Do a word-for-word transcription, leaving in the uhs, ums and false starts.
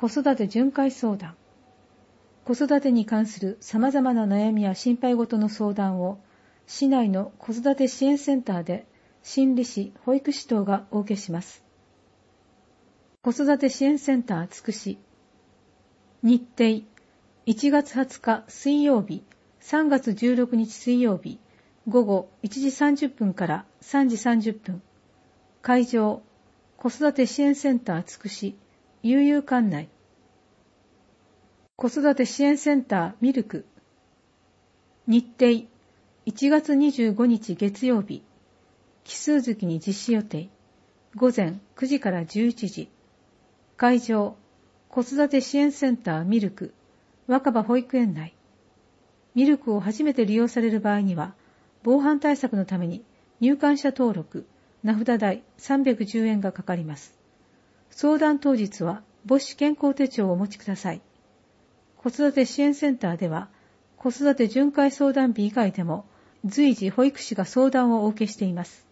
子育て巡回相談。子育てに関する様々な悩みや心配事の相談を、市内の子育て支援センターで心理士、保育士等がお受けします。子育て支援センターつくし。日程、いちがつはつか水曜日、さんがつじゅうろくにち水曜日、午後いちじさんじゅっぷんからさんじさんじゅっぷん。会場、子育て支援センターつくし、悠々館内。子育て支援センターミルク。日程、いちがつにじゅうごにち月曜日、奇数月に実施予定。午前くじからじゅういちじ。会場、子育て支援センターミルク、若葉保育園内。ミルクを初めて利用される場合には、防犯対策のために入館者登録、名札代さんびゃくじゅうえんがかかります。相談当日は母子健康手帳をお持ちください。子育て支援センターでは、子育て巡回相談日以外でも随時保育士が相談をお受けしています。